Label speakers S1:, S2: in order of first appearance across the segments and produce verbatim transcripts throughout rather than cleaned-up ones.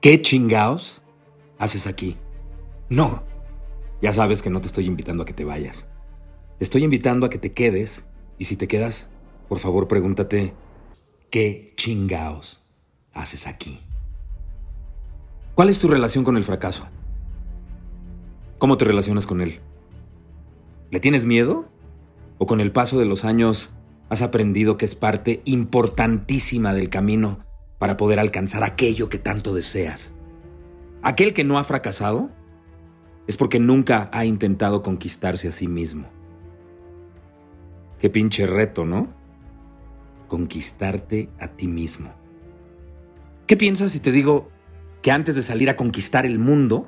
S1: ¿Qué chingaos haces aquí? No, ya sabes que no te estoy invitando a que te vayas. Te estoy invitando a que te quedes y si te quedas, por favor pregúntate, ¿qué chingaos haces aquí? ¿Cuál es tu relación con el fracaso? ¿Cómo te relacionas con él? ¿Le tienes miedo? ¿O con el paso de los años has aprendido que es parte importantísima del camino para poder alcanzar aquello que tanto deseas? Aquel que no ha fracasado es porque nunca ha intentado conquistarse a sí mismo. Qué pinche reto, ¿no? Conquistarte a ti mismo. ¿Qué piensas si te digo que antes de salir a conquistar el mundo,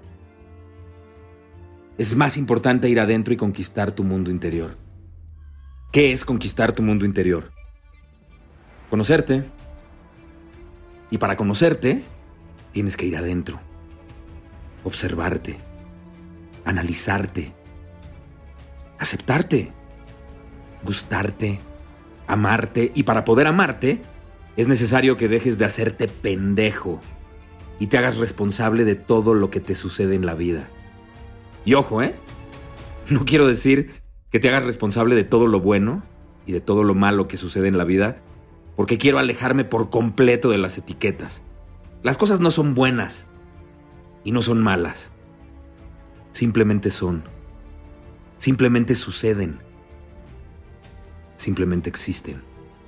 S1: es más importante ir adentro y conquistar tu mundo interior? ¿Qué es conquistar tu mundo interior? Conocerte. Y para conocerte, tienes que ir adentro. Observarte. Analizarte. Aceptarte. Gustarte. Amarte. Y para poder amarte, es necesario que dejes de hacerte pendejo y te hagas responsable de todo lo que te sucede en la vida. Y ojo, ¿eh? No quiero decir que te hagas responsable de todo lo bueno y de todo lo malo que sucede en la vida, porque quiero alejarme por completo de las etiquetas. Las cosas no son buenas y no son malas. Simplemente son. Simplemente suceden. Simplemente existen.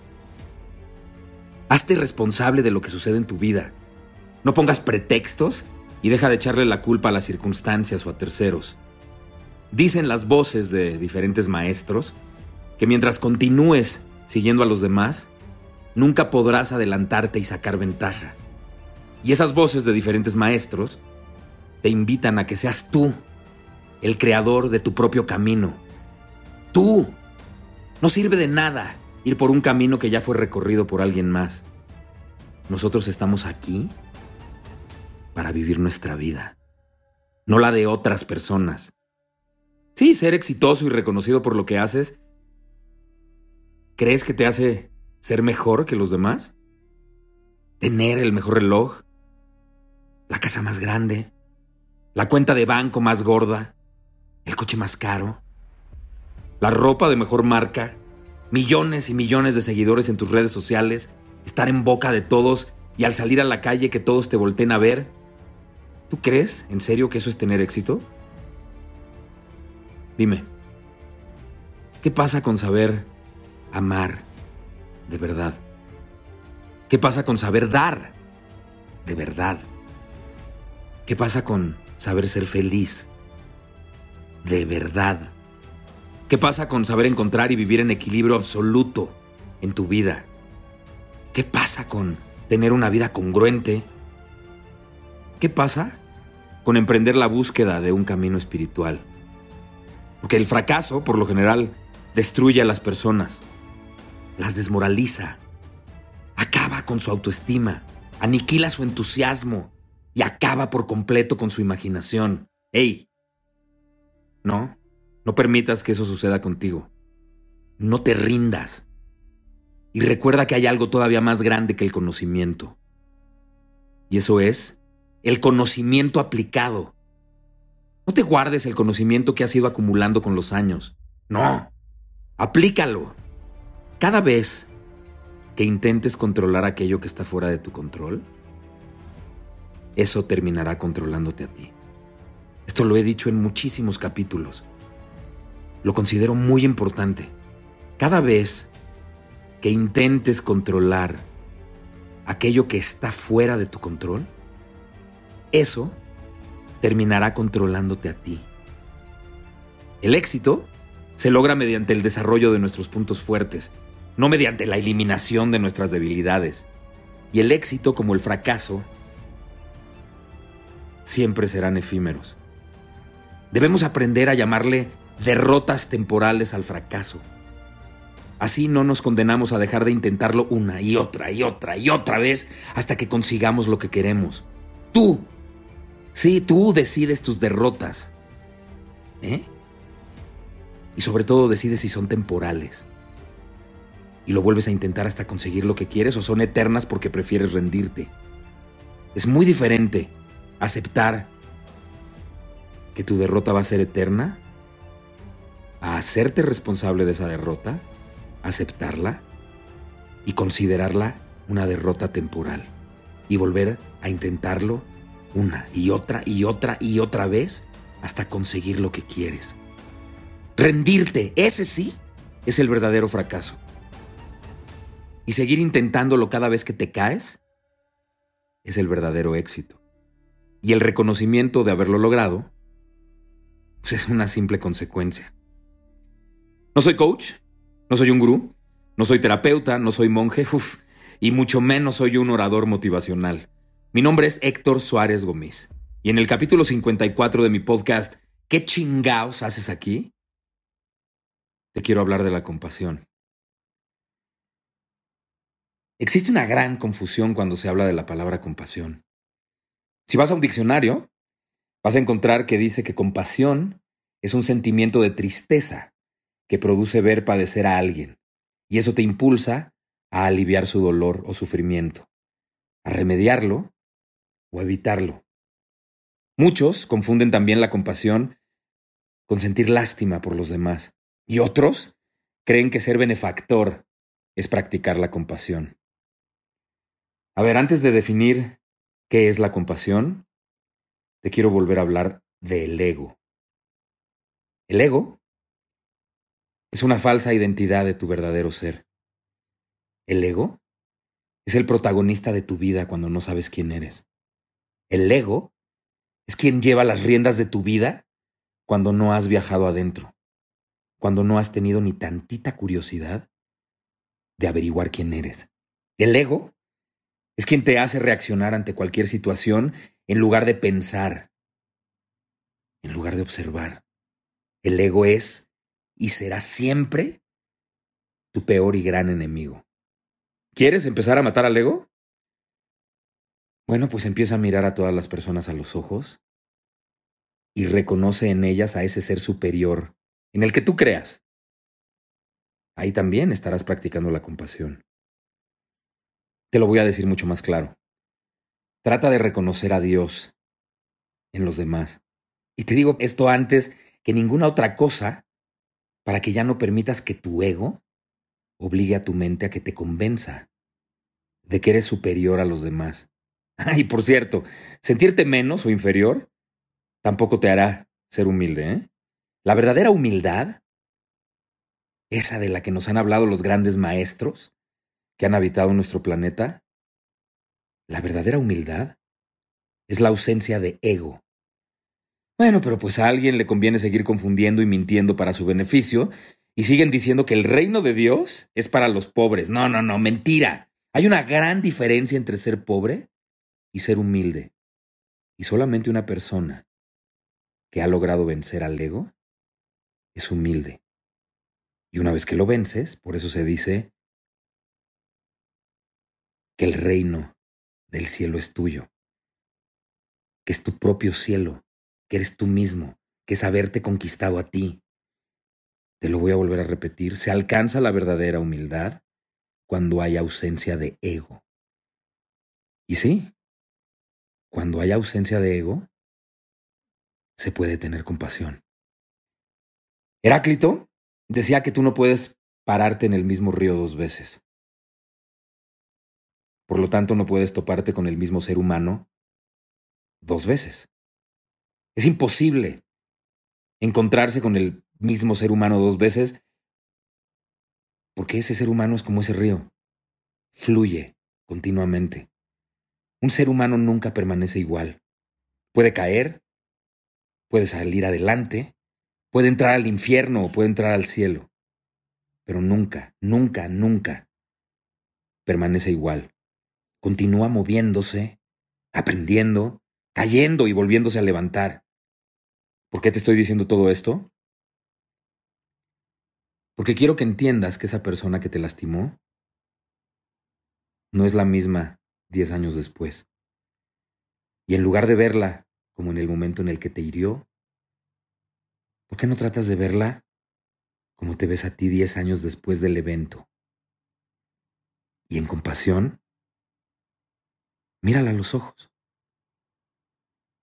S1: Hazte responsable de lo que sucede en tu vida. No pongas pretextos y deja de echarle la culpa a las circunstancias o a terceros. Dicen las voces de diferentes maestros que mientras continúes siguiendo a los demás, nunca podrás adelantarte y sacar ventaja. Y esas voces de diferentes maestros te invitan a que seas tú el creador de tu propio camino. ¡Tú! No sirve de nada ir por un camino que ya fue recorrido por alguien más. Nosotros estamos aquí para vivir nuestra vida, no la de otras personas. Sí, ser exitoso y reconocido por lo que haces, ¿crees que te hace ser mejor que los demás? Tener el mejor reloj, la casa más grande, la cuenta de banco más gorda, el coche más caro, la ropa de mejor marca, millones y millones de seguidores en tus redes sociales, estar en boca de todos y al salir a la calle que todos te volteen a ver. ¿Tú crees en serio que eso es tener éxito? Dime, ¿qué pasa con saber amar de verdad? ¿Qué pasa con saber dar de verdad? ¿Qué pasa con saber ser feliz de verdad? ¿Qué pasa con saber encontrar y vivir en equilibrio absoluto en tu vida? ¿Qué pasa con tener una vida congruente? ¿Qué pasa con emprender la búsqueda de un camino espiritual? Porque el fracaso, por lo general, destruye a las personas, las desmoraliza, acaba con su autoestima, aniquila su entusiasmo y acaba por completo con su imaginación. ¡Ey! No, no permitas que eso suceda contigo. No te rindas. Y recuerda que hay algo todavía más grande que el conocimiento. Y eso es el conocimiento aplicado. No te guardes el conocimiento que has ido acumulando con los años. No, aplícalo. Cada vez que intentes controlar aquello que está fuera de tu control, eso terminará controlándote a ti. Esto lo he dicho en muchísimos capítulos. Lo considero muy importante. Cada vez que intentes controlar aquello que está fuera de tu control, eso terminará controlándote a ti. El éxito se logra mediante el desarrollo de nuestros puntos fuertes, no mediante la eliminación de nuestras debilidades. Y el éxito, como el fracaso, siempre serán efímeros. Debemos aprender a llamarle derrotas temporales al fracaso. Así no nos condenamos a dejar de intentarlo una y otra y otra y otra vez hasta que consigamos lo que queremos. Tú, sí, tú decides tus derrotas. ¿Eh? Y sobre todo decides si son temporales. Y lo vuelves a intentar hasta conseguir lo que quieres o son eternas porque prefieres rendirte. Es muy diferente aceptar que tu derrota va a ser eterna, a hacerte responsable de esa derrota, aceptarla y considerarla una derrota temporal y volver a intentarlo una y otra y otra y otra vez hasta conseguir lo que quieres. Rendirte, ese sí, es el verdadero fracaso. Y seguir intentándolo cada vez que te caes es el verdadero éxito. Y el reconocimiento de haberlo logrado pues es una simple consecuencia. No soy coach, no soy un gurú, no soy terapeuta, no soy monje, uf, y mucho menos soy un orador motivacional. Mi nombre es Héctor Suárez Gómez. Y en el capítulo cincuenta y cuatro de mi podcast, ¿Qué chingaos haces aquí?, te quiero hablar de la compasión. Existe una gran confusión cuando se habla de la palabra compasión. Si vas a un diccionario, vas a encontrar que dice que compasión es un sentimiento de tristeza que produce ver padecer a alguien, y eso te impulsa a aliviar su dolor o sufrimiento, a remediarlo o evitarlo. Muchos confunden también la compasión con sentir lástima por los demás, y otros creen que ser benefactor es practicar la compasión. A ver, antes de definir qué es la compasión, te quiero volver a hablar del ego. El ego es una falsa identidad de tu verdadero ser. El ego es el protagonista de tu vida cuando no sabes quién eres. El ego es quien lleva las riendas de tu vida cuando no has viajado adentro, cuando no has tenido ni tantita curiosidad de averiguar quién eres. El ego es quien te hace reaccionar ante cualquier situación en lugar de pensar, en lugar de observar. El ego es y será siempre tu peor y gran enemigo. ¿Quieres empezar a matar al ego? Bueno, pues empieza a mirar a todas las personas a los ojos y reconoce en ellas a ese ser superior en el que tú creas. Ahí también estarás practicando la compasión. Te lo voy a decir mucho más claro. Trata de reconocer a Dios en los demás. Y te digo esto antes que ninguna otra cosa para que ya no permitas que tu ego obligue a tu mente a que te convenza de que eres superior a los demás. Ah, y por cierto, sentirte menos o inferior tampoco te hará ser humilde, ¿eh? La verdadera humildad, esa de la que nos han hablado los grandes maestros que han habitado nuestro planeta, la verdadera humildad es la ausencia de ego. Bueno, pero pues a alguien le conviene seguir confundiendo y mintiendo para su beneficio y siguen diciendo que el reino de Dios es para los pobres. No, no, no, mentira. Hay una gran diferencia entre ser pobre y ser humilde. Y solamente una persona que ha logrado vencer al ego es humilde. Y una vez que lo vences, por eso se dice que el reino del cielo es tuyo, que es tu propio cielo, que eres tú mismo, que es haberte conquistado a ti. Te lo voy a volver a repetir, se alcanza la verdadera humildad cuando hay ausencia de ego. Y sí, cuando hay ausencia de ego, se puede tener compasión. Heráclito decía que tú no puedes pararte en el mismo río dos veces. Por lo tanto, no puedes toparte con el mismo ser humano dos veces. Es imposible encontrarse con el mismo ser humano dos veces porque ese ser humano es como ese río. Fluye continuamente. Un ser humano nunca permanece igual. Puede caer, puede salir adelante, puede entrar al infierno o puede entrar al cielo. Pero nunca, nunca, nunca permanece igual. Continúa moviéndose, aprendiendo, cayendo y volviéndose a levantar. ¿Por qué te estoy diciendo todo esto? Porque quiero que entiendas que esa persona que te lastimó no es la misma diez años después. Y en lugar de verla como en el momento en el que te hirió, ¿por qué no tratas de verla como te ves a ti diez años después del evento? Y en compasión, mírala a los ojos.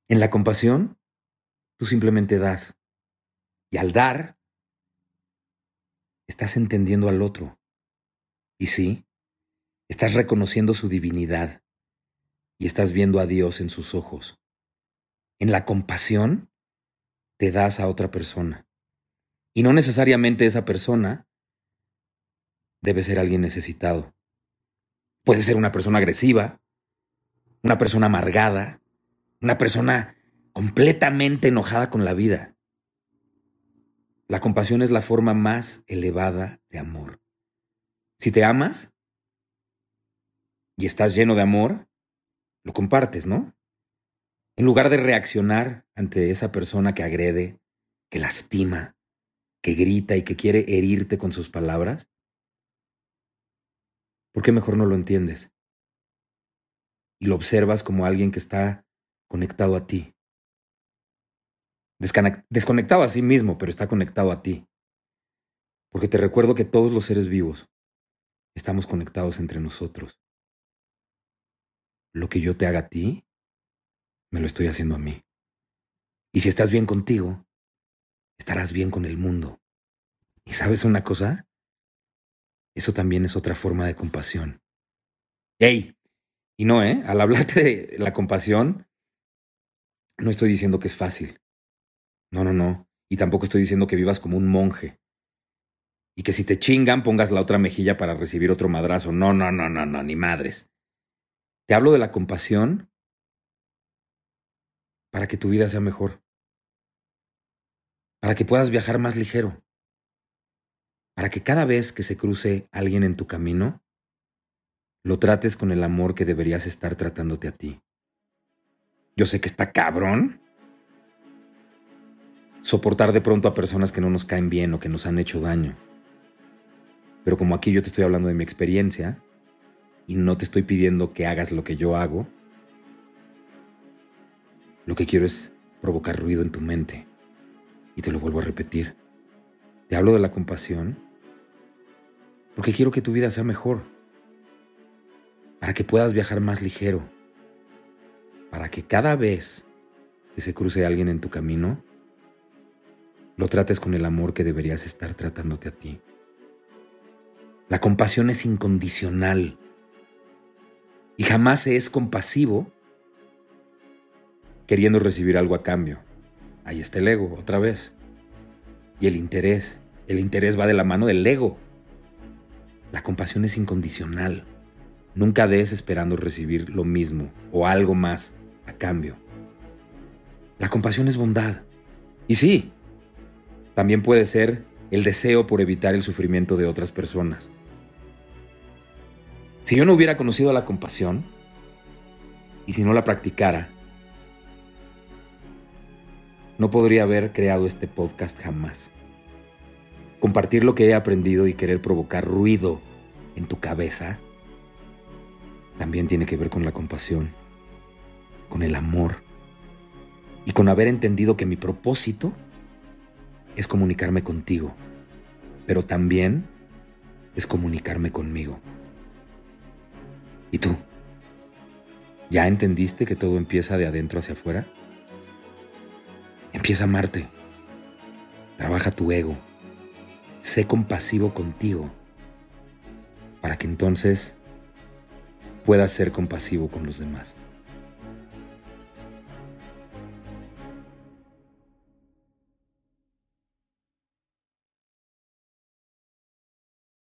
S1: En la compasión, tú simplemente das. Y al dar, estás entendiendo al otro. Y sí, estás reconociendo su divinidad y estás viendo a Dios en sus ojos. En la compasión, te das a otra persona. Y no necesariamente esa persona debe ser alguien necesitado. Puede ser una persona agresiva, una persona amargada, una persona completamente enojada con la vida. La compasión es la forma más elevada de amor. Si te amas y estás lleno de amor, lo compartes, ¿no? En lugar de reaccionar ante esa persona que agrede, que lastima, que grita y que quiere herirte con sus palabras, ¿por qué mejor no lo entiendes? Y lo observas como alguien que está conectado a ti. Desconect- desconectado a sí mismo, pero está conectado a ti. Porque te recuerdo que todos los seres vivos estamos conectados entre nosotros. Lo que yo te haga a ti, me lo estoy haciendo a mí. Y si estás bien contigo, estarás bien con el mundo. ¿Y sabes una cosa? Eso también es otra forma de compasión. ¡Ey! Y no, ¿eh? Al hablarte de la compasión, no estoy diciendo que es fácil. No, no, no. Y tampoco estoy diciendo que vivas como un monje. Y que si te chingan, pongas la otra mejilla para recibir otro madrazo. No, no, no, no, no, ni madres. Te hablo de la compasión para que tu vida sea mejor. Para que puedas viajar más ligero. Para que cada vez que se cruce alguien en tu camino, lo trates con el amor que deberías estar tratándote a ti. Yo sé que está cabrón soportar de pronto a personas que no nos caen bien o que nos han hecho daño. Pero como aquí yo te estoy hablando de mi experiencia y no te estoy pidiendo que hagas lo que yo hago, lo que quiero es provocar ruido en tu mente. Y te lo vuelvo a repetir. Te hablo de la compasión porque quiero que tu vida sea mejor. Para que puedas viajar más ligero. Para que cada vez que se cruce alguien en tu camino, lo trates con el amor que deberías estar tratándote a ti. La compasión es incondicional y jamás se es compasivo queriendo recibir algo a cambio. Ahí está el ego, otra vez. Y el interés. El interés va de la mano del ego. La compasión es incondicional. Nunca des esperando recibir lo mismo o algo más a cambio. La compasión es bondad. Y sí, también puede ser el deseo por evitar el sufrimiento de otras personas. Si yo no hubiera conocido la compasión y si no la practicara, no podría haber creado este podcast jamás. Compartir lo que he aprendido y querer provocar ruido en tu cabeza también tiene que ver con la compasión, con el amor y con haber entendido que mi propósito es comunicarme contigo, pero también es comunicarme conmigo. ¿Y tú? ¿Ya entendiste que todo empieza de adentro hacia afuera? Empieza a amarte. Trabaja tu ego. Sé compasivo contigo para que entonces puedas ser compasivo con los demás.